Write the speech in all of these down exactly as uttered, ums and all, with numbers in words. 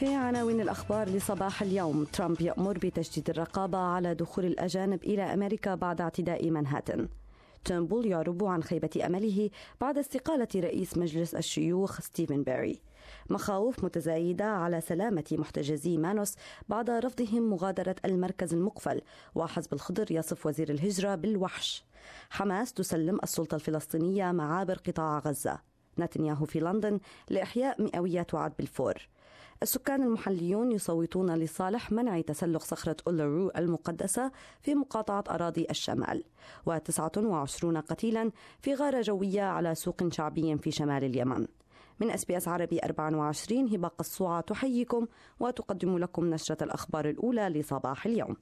في عناوين الأخبار لصباح اليوم: ترامب يأمر بتجديد الرقابة على دخول الأجانب إلى أمريكا بعد اعتداء مانهاتن. تيرنبول يعرب عن خيبة أمله بعد استقالة رئيس مجلس الشيوخ ستيفن باري. مخاوف متزايدة على سلامة محتجزي مانوس بعد رفضهم مغادرة المركز المقفل، وحزب الخضر يصف وزير الهجرة بالوحش. حماس تسلم السلطة الفلسطينية معابر قطاع غزة. نتنياهو في لندن لإحياء مئويات وعد بلفور. السكان المحليون يصوتون لصالح منع تسلق صخرة أولارو المقدسة في مقاطعة أراضي الشمال. وتسعة وعشرين قتيلا في غارة جوية على سوق شعبي في شمال اليمن. من اس بي اس عربي أربعة وعشرين، هبة قصوعة تحييكم وتقدم لكم نشرة الأخبار الأولى لصباح اليوم.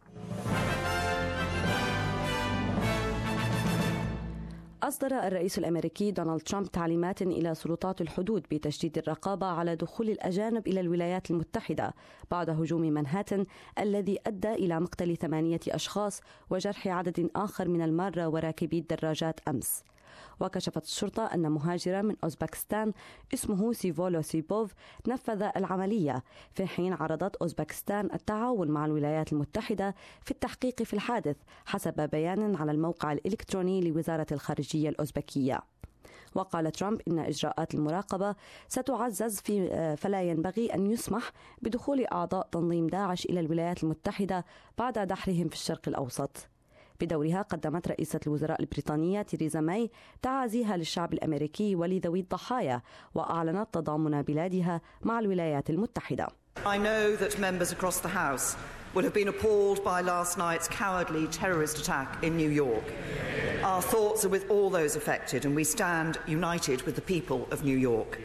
أصدر الرئيس الأمريكي دونالد ترامب تعليمات إلى سلطات الحدود بتشديد الرقابة على دخول الأجانب إلى الولايات المتحدة بعد هجوم مانهاتن الذي أدى إلى مقتل ثمانية أشخاص وجرح عدد آخر من المارة وراكبي الدراجات أمس. وكشفت الشرطة أن مهاجرا من أوزبكستان اسمه سيفولو سيبوف نفذ العملية، في حين عرضت أوزبكستان التعاون مع الولايات المتحدة في التحقيق في الحادث، حسب بيان على الموقع الإلكتروني لوزارة الخارجية الأوزبكية. وقال ترامب إن إجراءات المراقبة ستعزز في فلا ينبغي أن يسمح بدخول أعضاء تنظيم داعش إلى الولايات المتحدة بعد دحرهم في الشرق الأوسط. بدورها قدمت رئيسة الوزراء البريطانية تيريزا ماي تعازيها للشعب الأمريكي ولذوي الضحايا، وأعلنت تضامن بلادها مع الولايات المتحدة. I know that members across the House will have been appalled by last night's cowardly terrorist attack in New York. Our thoughts are with all those affected and we stand united with the people of New York.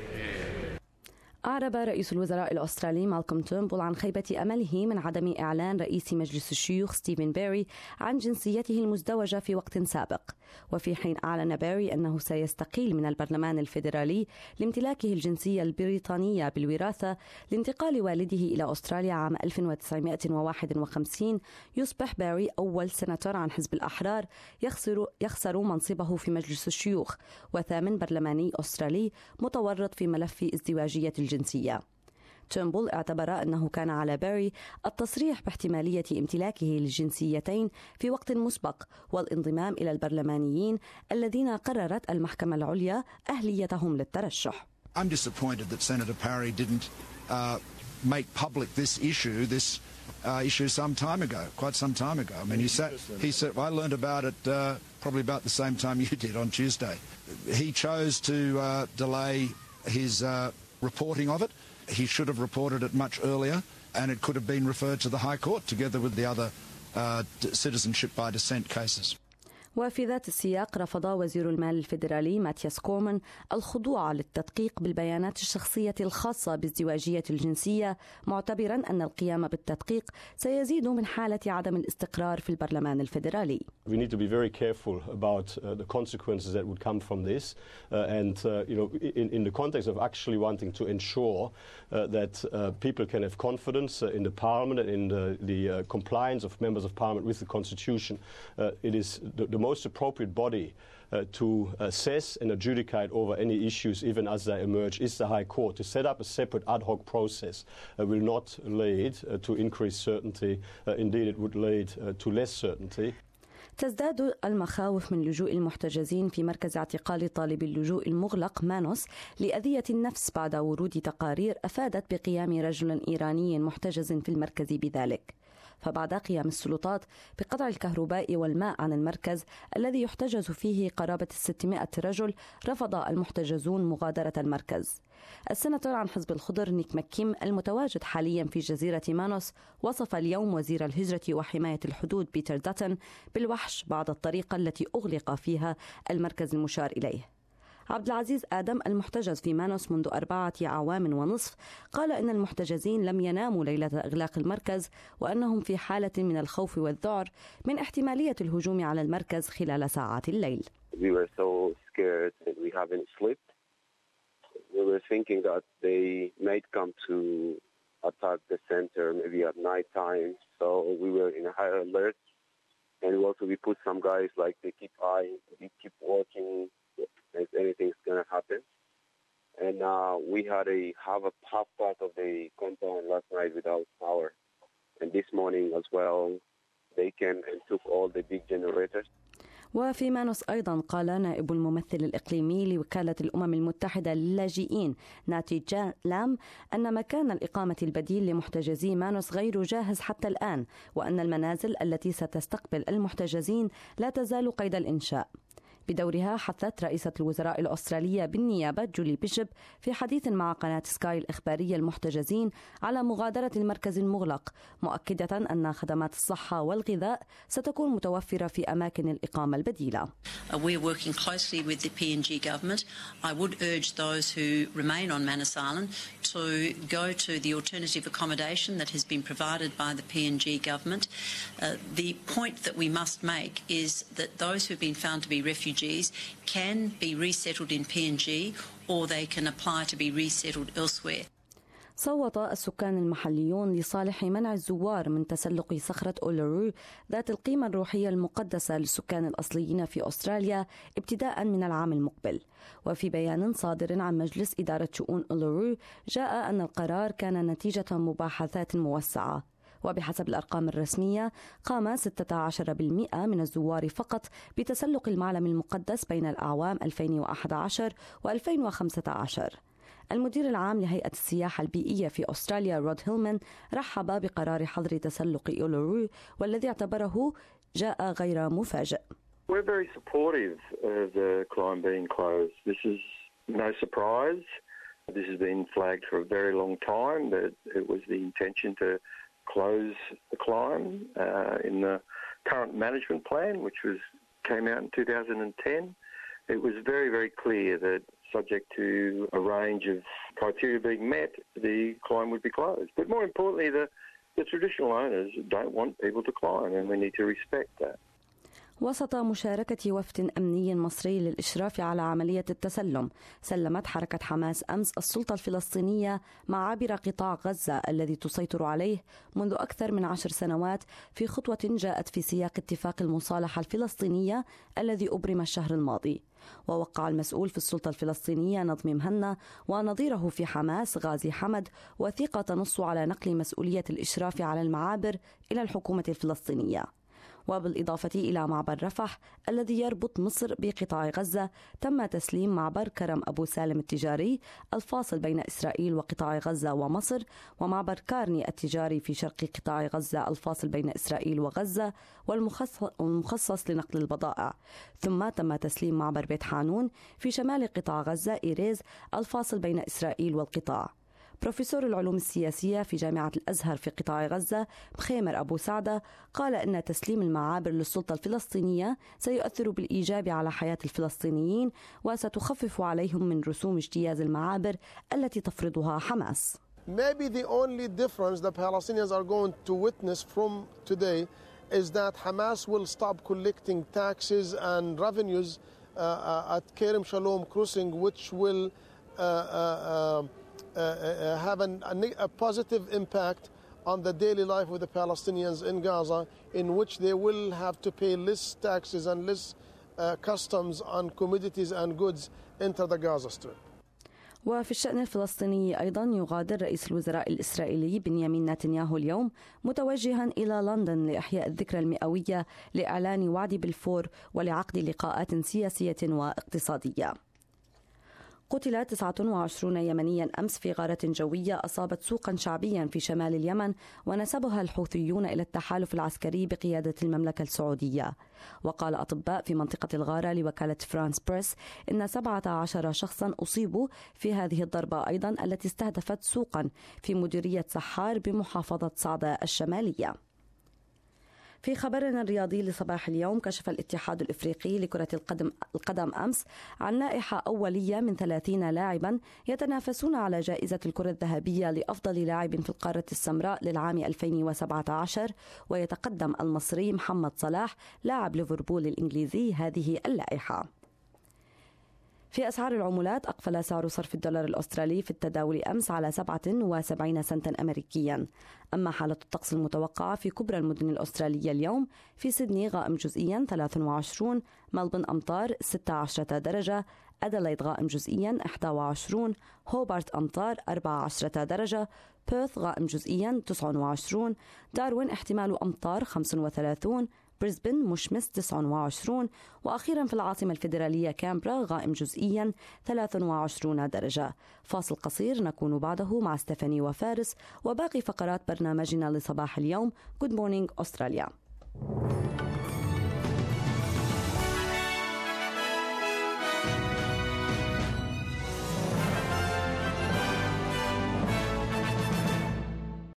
أعرب رئيس الوزراء الأسترالي مالكوم تيرنبول عن خيبة أمله من عدم إعلان رئيس مجلس الشيوخ ستيفن باري عن جنسيته المزدوجة في وقت سابق، وفي حين أعلن باري أنه سيستقيل من البرلمان الفيدرالي لامتلاكه الجنسية البريطانية بالوراثة لانتقال والده إلى أستراليا عام ألف وتسعمائة وواحد وخمسين، يصبح باري أول سناتور عن حزب الأحرار يخسر, يخسر منصبه في مجلس الشيوخ، وثامن برلماني أسترالي متورط في ملف ازدواجية الجنسية. تيرنبول اعتبر أنه كان على باري التصريح باحتمالية امتلاكه للجنسيتين في وقت مسبق والانضمام إلى البرلمانيين الذين قررت المحكمة العليا أهليتهم للترشح. I'm disappointed that Senator Parry didn't uh, make public this issue, this uh, issue some time ago, quite some time ago. I mean, he said, he said, well, I learned about it uh, probably about the same time you did on Tuesday. He chose to uh, delay his uh, reporting of it. He should have reported it much earlier, and it could have been referred to the High Court together with the other uh, citizenship by descent cases. وفي ذات السياق رفض وزير المال الفيدرالي ماتياس كومن الخضوع للتدقيق بالبيانات الشخصية الخاصة بازدواجية الجنسية، معتبرا أن القيام بالتدقيق سيزيد من حالة عدم الاستقرار في البرلمان الفيدرالي. We need to be very careful about uh, the consequences that would come from this, uh, and uh, you know, in, in the context of actually wanting to ensure uh, that uh, people can have confidence uh, in the Parliament and in the, the uh, compliance of members of Parliament with the Constitution, uh, it is the, the most appropriate body uh, to assess and adjudicate over any issues, even as they emerge, is the High Court. To set up a separate ad hoc process uh, will not lead uh, to increased certainty. Uh, indeed, it would lead uh, to less certainty. تزداد المخاوف من لجوء المحتجزين في مركز اعتقال طالب اللجوء المغلق مانوس لأذية النفس بعد ورود تقارير أفادت بقيام رجل إيراني محتجز في المركز بذلك. فبعد قيام السلطات بقطع الكهرباء والماء عن المركز الذي يحتجز فيه قرابة ستمائة رجل، رفض المحتجزون مغادرة المركز. السناتور عن حزب الخضر نيك مكيم المتواجد حاليا في جزيرة مانوس وصف اليوم وزير الهجرة وحماية الحدود بيتر داتن بالوحش بعد الطريقة التي أغلق فيها المركز المشار إليه. عبد العزيز آدم المحتجز في مانوس منذ أربعة أعوام ونصف قال إن المحتجزين لم يناموا ليلة إغلاق المركز، وأنهم في حالة من الخوف والذعر من احتمالية الهجوم على المركز خلال ساعات الليل. We were so scared that we haven't slept. We were thinking that they might come to attack the center maybe at night time, so we were in a high alert. And also we put some guys like they keep eye, they keep watching if anything's going to happen. and uh, we had a have a half part of the compound last night without power, and this morning as well, they came and took all the big generators. وفي مانوس أيضا قال نائب الممثل الإقليمي لوكالة الأمم المتحدة للاجئين ناتي لام أن مكان الإقامة البديل لمحتجزي مانوس غير جاهز حتى الآن، وأن المنازل التي ستستقبل المحتجزين لا تزال قيد الإنشاء. بدورها حثت رئيسة الوزراء الأسترالية بالنيابة جولي بيشوب في حديث مع قناة سكاي الإخبارية المحتجزين على مغادرة المركز المغلق، مؤكدة أن خدمات الصحة والغذاء ستكون متوفرة في أماكن الإقامة البديلة. We're working closely with the P N G government. I would urge those who remain on Manus Island to go to the alternative accommodation that has been provided by the P N G government. Uh, the point that we must make is that those who have been found to be refugees can be resettled in P N G or they can apply to be resettled elsewhere. صوت السكان المحليون لصالح منع الزوار من تسلق صخرة أولورو ذات القيمة الروحية المقدسة للسكان الأصليين في أستراليا ابتداء من العام المقبل. وفي بيان صادر عن مجلس إدارة شؤون أولورو جاء أن القرار كان نتيجة مباحثات موسعة، وبحسب الأرقام الرسمية قام ستة عشر بالمئة من الزوار فقط بتسلق المعلم المقدس بين الأعوام ألفين وأحد عشر وألفين وخمسة عشر. المدير العام لهيئة السياحة البيئية في أستراليا رود هيلمان رحب بقرار حظر تسلق أولورو والذي اعتبره جاء غير مفاجئ. We're very supportive of the climb being closed. This is no surprise. This has been flagged for a very long time that it was the intention to close the climb uh, in the current management plan, which was came out in two thousand ten. It was very, very clear that subject to a range of criteria being met, the climb would be closed. But more importantly, the, the traditional owners don't want people to climb, and we need to respect that. وسط مشاركة وفد أمني مصري للإشراف على عملية التسلم، سلمت حركة حماس أمس السلطة الفلسطينية معابر قطاع غزة الذي تسيطر عليه منذ أكثر من عشر سنوات في خطوة جاءت في سياق اتفاق المصالحة الفلسطينية الذي أبرم الشهر الماضي. ووقع المسؤول في السلطة الفلسطينية نظمي مهنا ونظيره في حماس غازي حمد وثيقة تنص على نقل مسؤولية الإشراف على المعابر إلى الحكومة الفلسطينية. وبالإضافة إلى معبر رفح الذي يربط مصر بقطاع غزة، تم تسليم معبر كرم أبو سالم التجاري الفاصل بين إسرائيل وقطاع غزة ومصر، ومعبر كارني التجاري في شرق قطاع غزة الفاصل بين إسرائيل وغزة والمخصص لنقل البضائع. ثم تم تسليم معبر بيت حانون في شمال قطاع غزة إيريز الفاصل بين إسرائيل والقطاع. بروفيسور العلوم السياسية في جامعة الأزهر في قطاع غزة مخيمر أبو سعدة قال إن تسليم المعابر للسلطة الفلسطينية سيؤثر بالإيجاب على حياة الفلسطينيين وستخفف عليهم من رسوم اجتياز المعابر التي تفرضها حماس. Maybe the only difference the Palestinians are going to witness from today is that Hamas will stop collecting taxes and revenues uh, uh, at Kerem Shalom crossing, which will uh, uh, uh, Uh, uh, have an, a, a positive impact on the daily life of the Palestinians in Gaza, in which they will have to pay less taxes and less uh, customs on commodities and goods enter the Gaza Strip. وفي الشأن الفلسطيني أيضا يغادر رئيس الوزراء الإسرائيلي بنيامين نتنياهو اليوم متوجها إلى لندن لإحياء الذكرى المئوية لإعلان وعد بلفور ولعقد لقاءات سياسية واقتصادية. قتل تسعة وعشرين يمنيا أمس في غارة جوية أصابت سوقا شعبيا في شمال اليمن ونسبها الحوثيون إلى التحالف العسكري بقيادة المملكة السعودية. وقال أطباء في منطقة الغارة لوكالة فرانس بريس إن سبعة عشر شخصا أصيبوا في هذه الضربة أيضا التي استهدفت سوقا في مديرية سحار بمحافظة صعدة الشمالية. في خبرنا الرياضي لصباح اليوم، كشف الاتحاد الإفريقي لكرة القدم, القدم أمس عن لائحة أولية من ثلاثين لاعبا يتنافسون على جائزة الكرة الذهبية لأفضل لاعب في القارة السمراء للعام ألفين وسبعة عشر، ويتقدم المصري محمد صلاح لاعب ليفربول الإنجليزي هذه اللائحة. في أسعار العملات، أقفل سعر صرف الدولار الأسترالي في التداول أمس على سبعة وسبعين سنتا أمريكيا. أما حالة الطقس المتوقعة في كبرى المدن الأسترالية اليوم: في سيدني غائم جزئيا ثلاثة وعشرين، ملبون أمطار ستة عشر درجة، أديلايد غائم جزئيا إحدى وعشرين، هوبارت أمطار أربعة عشر درجة، بيرث غائم جزئيا تسعة وعشرين، داروين احتمال أمطار خمسة وثلاثين، بريسبن مشمس تسعة وعشرين، وأخيرا في العاصمة الفيدرالية كامبرا غائم جزئيا ثلاثة وعشرين درجة. فاصل قصير نكون بعده مع ستيفاني وفارس وباقي فقرات برنامجنا لصباح اليوم. Good morning أستراليا.